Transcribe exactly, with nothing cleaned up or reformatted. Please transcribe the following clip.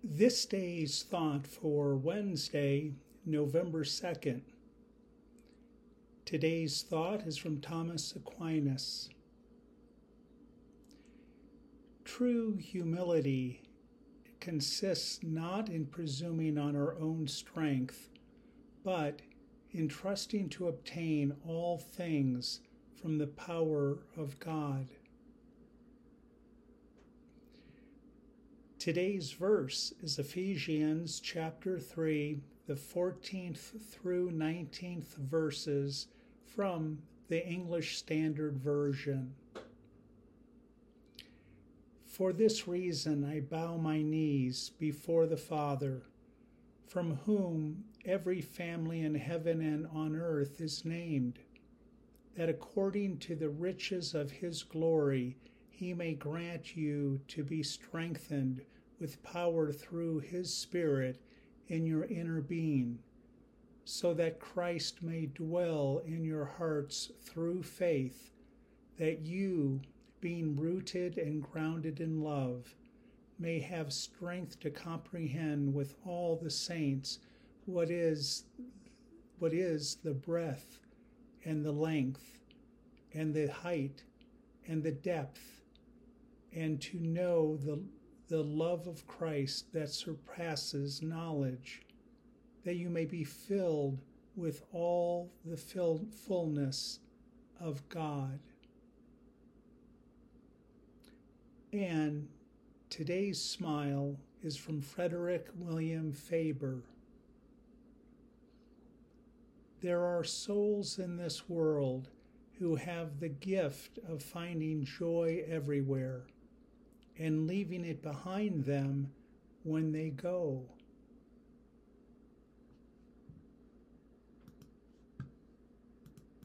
This day's thought for Wednesday, November second. Today's thought is from Thomas Aquinas. True humility consists not in presuming on our own strength, but in trusting to obtain all things from the power of God. Today's verse is Ephesians chapter three, the fourteenth through nineteenth verses from the English Standard Version. For this reason I bow my knees before the Father, from whom every family in heaven and on earth is named, that according to the riches of his glory he may grant you to be strengthened with power through his Spirit in your inner being, so that Christ may dwell in your hearts through faith, that you, being rooted and grounded in love, may have strength to comprehend with all the saints what is what is the breadth and the length and the height and the depth, and to know the the love of Christ that surpasses knowledge, that you may be filled with all the fill, fullness of God. And today's smile is from Frederick William Faber. There are souls in this world who have the gift of finding joy everywhere and leaving it behind them when they go.